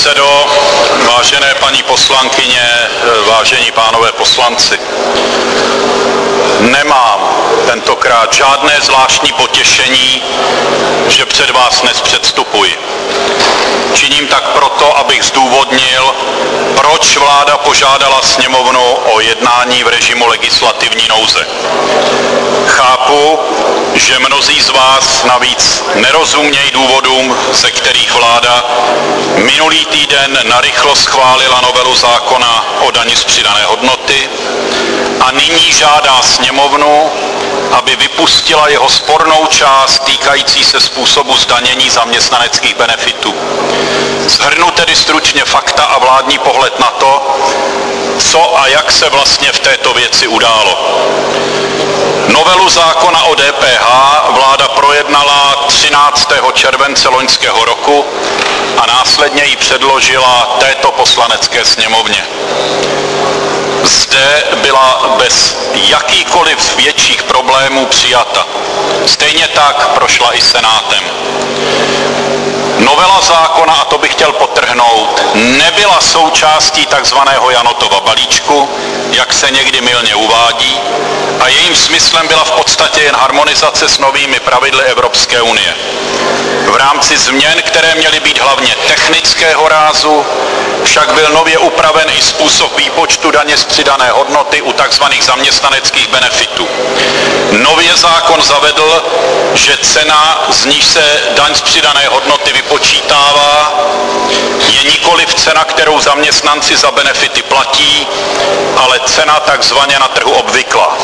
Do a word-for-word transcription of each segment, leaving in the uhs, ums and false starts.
předsedo, vážené paní poslankyně, vážení pánové poslanci. Nemám tentokrát žádné zvláštní potěšení, že před vás dnes předstupuji. Činím tak proto, abych zdůvodnil, proč vláda požádala sněmovnu o jednání v režimu legislativní nouze. Chápu, že mnozí z vás navíc nerozumějí důvodům, ze kterých vláda minulý týden narychlo schválila novelu zákona o dani z přidané hodnoty a nyní žádá sněmovnu, aby vypustila jeho spornou část týkající se způsobu zdanění zaměstnaneckých benefitů. Shrnu tedy stručně fakta a vládní pohled na to, co a jak se vlastně v této věci událo. Novelu zákona o D P H vláda projednala třináctého července loňského roku a následně ji předložila této poslanecké sněmovně. Zde byla bez jakýchkoliv větších problémů přijata. Stejně tak prošla i Senátem. Novela zákona, a to bych chtěl podtrhnout, nebyla součástí takzvaného Janotova balíčku, jak se někdy mylně uvádí, a jejím smyslem byla v podstatě jen harmonizace s novými pravidly Evropské unie. V rámci změn, které měly být hlavně technického rázu, však byl nově upraven i způsob výpočtu daně z přidané hodnoty u takzvaných zaměstnaneckých benefitů. Nově zákon zavedl, že cena, z níž se daň z přidané hodnoty vypočítává, je nikoliv cena, kterou zaměstnanci za benefity platí, ale cena takzvaně na trhu obvyklá.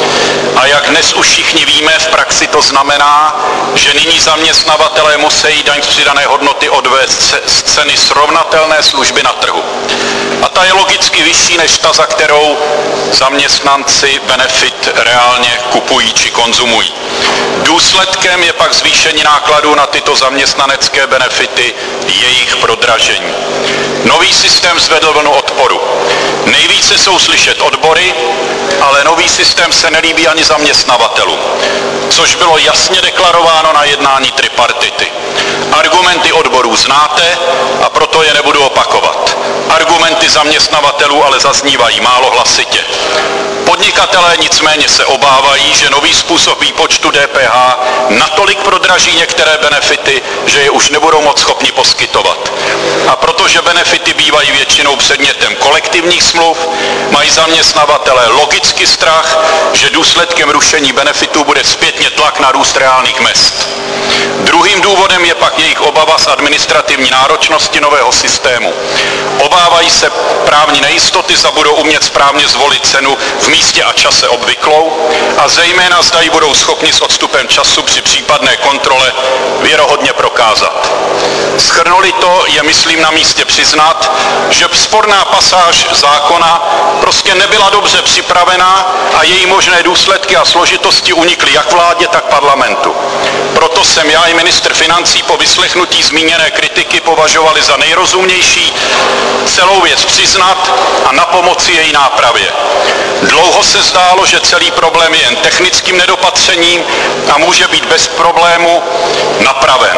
A jak dnes už všichni víme, v praxi to znamená, že nyní zaměstnavatelé musí daň z přidané hodnoty odvést z ceny srovnatelné služby na trhu. A ta je logicky vyšší než ta, za kterou zaměstnanci benefit reálně kupují či konzumují. Důsledkem je pak zvýšení nákladů na tyto zaměstnanecké benefity, jejich prodražení. Nový systém zvedl vlnu odporu. Nejvíce jsou slyšet odbory, ale nový systém se nelíbí ani zaměstnavatelům, což bylo jasně deklarováno na jednání tripartity. Argumenty odborů znáte a proto je nebudu opakovat. Argumenty zaměstnavatelů ale zaznívají málo hlasitě. Podnikatelé nicméně se obávají, že nový způsob výpočtu D P H natolik prodraží některé benefity, že je už nebudou moc schopni poskytovat. A protože benefity bývají většinou předmětem kolektivních smluv, mají zaměstnavatelé logicky strach, že důsledkem rušení benefitů bude zpětně tlak na růst reálných mezd. Druhým důvodem je pak jejich obava z administrativní náročnosti nového systému. Obávají se právní nejistoty, zda budou umět správně zvolit cenu v místě a čase obvyklou a zejména zda ji budou schopni s odstupem času při případné kontrole věrohodně prokázat. Shrnuli to, je myslím na místě přiznat, že sporná pasáž zákona prostě nebyla dobře připravená a její možné důsledky a složitosti unikly jak vládě, tak parlamentu. Proto jsem já i ministr financí po vyslechnutí zmíněné kritiky považovali za nejrozumnější celou věc přiznat a napomoci její nápravě. Dlouho se zdálo, že celý problém je jen technickým nedopatřením a může být bez problému napraven.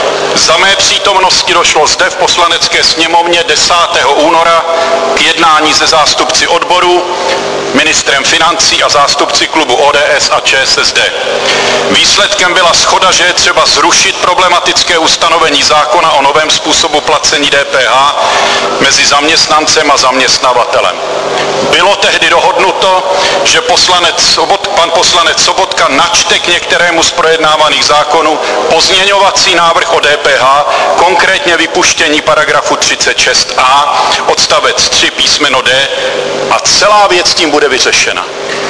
Za mé přítomnosti došlo zde v Poslanecké sněmovně desátého února k jednání se zástupci odborů, ministrem financí a zástupci klubu O D S a Č S S D. Výsledkem byla shoda, že je třeba zrušit problematické ustanovení zákona o novém způsobu placení D P H mezi zaměstnancem a zaměstnavatelem. Bylo tehdy dohodnuto, že poslanec Sobot, pan poslanec Sobotka načte k některému z projednávaných zákonů pozměňovací návrh o D P H, konkrétně vypuštění paragrafu třicet šest a odstavec tři písmeno D, a celá věc tím bude vyřešena.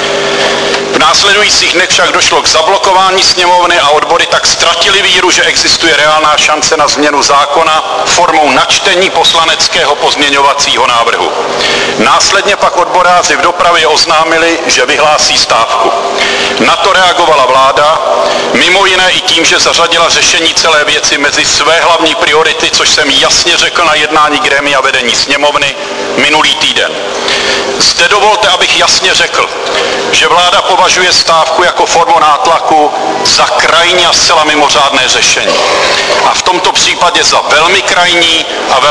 V následujících dnech však došlo k zablokování sněmovny a odbory tak ztratili víru, že existuje reálná šance na změnu zákona formou načtení poslaneckého pozměňovacího návrhu. Následně pak odboráři v dopravě oznámili, že vyhlásí stávku. Na to reagovala vláda, mimo jiné i tím, že zařadila řešení celé věci mezi své hlavní priority, což jsem jasně řekl na jednání grémia vedení sněmovny minulý týden. Zde dovolte, abych jasně řekl, že vláda považuje stávku jako formu nátlaku za krajní a zcela mimořádné řešení. A v tomto případě za velmi krajní a velmi nepřiměřené.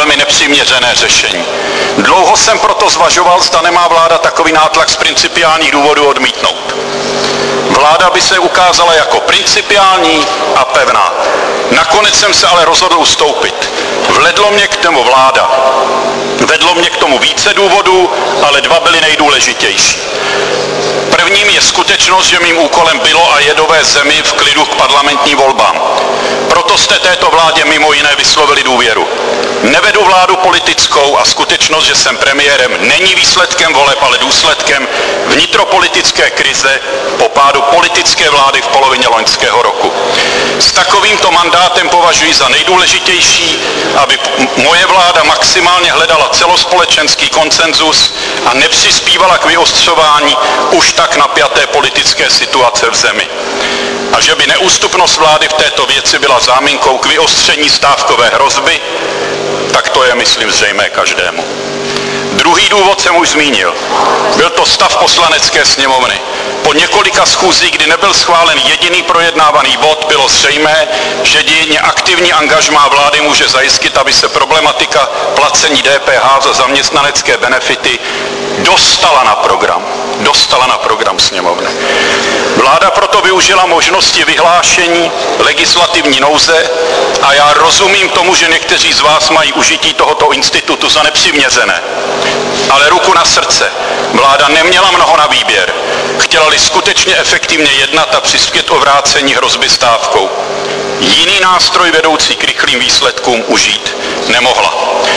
přiměřené řešení. Dlouho jsem proto zvažoval, zda nemá vláda takový nátlak z principiálních důvodů odmítnout. Vláda by se ukázala jako principiální a pevná. Nakonec jsem se ale rozhodl ustoupit. Vledlo mě k tomu vláda. Vedlo mě k tomu více důvodů, ale dva byly nejdůležitější. Prvním je skutečnost, že mým úkolem bylo a je dovést zemi v klidu k parlamentním volbám. Proto jste této vládě mimo jiné vyslovili důvěru. Nevedu vládu politickou a skutečnost, že jsem premiérem, není výsledkem voleb, ale důsledkem vnitropolitické krize po pádu politické vlády v polovině loňského roku. S takovýmto mandátem považuji za nejdůležitější, aby moje vláda maximálně hledala celospolečenský konsenzus a nepřispívala k vyostřování už tak napjaté politické situace v zemi. A že by neústupnost vlády v této věci byla záminkou k vyostření stávkové hrozby, tak to je, myslím, zřejmé každému. Druhý důvod jsem už zmínil. Byl to stav Poslanecké sněmovny. Po několika schůzích, kdy nebyl schválen jediný projednávaný bod, bylo zřejmé, že jedině aktivní angažmá vlády může zajistit, aby se problematika placení D P H za zaměstnanecké benefity dostala na program. Dostala na program sněmovny. Vláda proto využila možnosti vyhlášení legislativní nouze a já rozumím tomu, že někteří z vás mají užití tohoto institutu za nepřiměřené. Ale ruku na srdce, vláda neměla mnoho na výběr. Chtěla-li skutečně efektivně jednat a přispět o vrácení hrozby stávkou. Jiný nástroj vedoucí k rychlým výsledkům užít nemohla.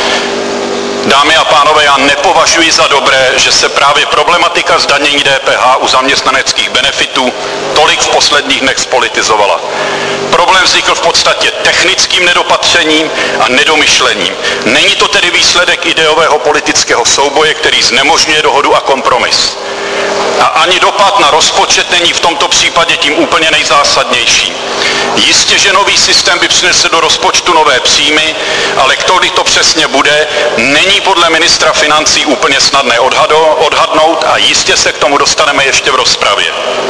Dámy a pánové, já nepovažuji za dobré, že se právě problematika zdanění D P H u zaměstnaneckých benefitů tolik v posledních dnech spolitizovala. Problém vznikl v podstatě technickým nedopatřením a nedomyšlením. Není to tedy výsledek ideového politického souboje, který znemožňuje dohodu a kompromis. A ani dopad na rozpočet není v tomto případě tím úplně nejzásadnějším. Jistě, že nový systém by přinesl do rozpočtu nové příjmy, ale kdy to přesně bude, není podle ministra financí úplně snadné odhadnout a jistě se k tomu dostaneme ještě v rozpravě.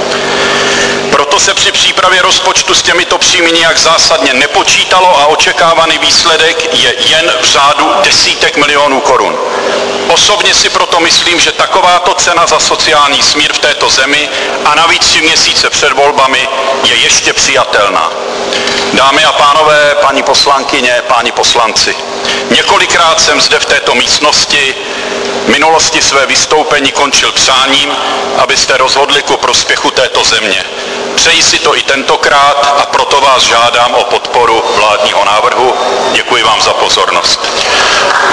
Proto se při přípravě rozpočtu s těmito příjmy nijak zásadně nepočítalo a očekávaný výsledek je jen v řádu desítek milionů korun. Osobně si proto myslím, že takováto cena za sociální smír v této zemi a navíc tři měsíce před volbami je ještě přijatelná. Dámy a pánové, paní poslankyně, páni poslanci, několikrát jsem zde v této místnosti v minulosti své vystoupení končil přáním, abyste rozhodli ku prospěchu této země. Přeji si to i tentokrát a proto vás žádám o podporu vládního návrhu. Děkuji vám za pozornost.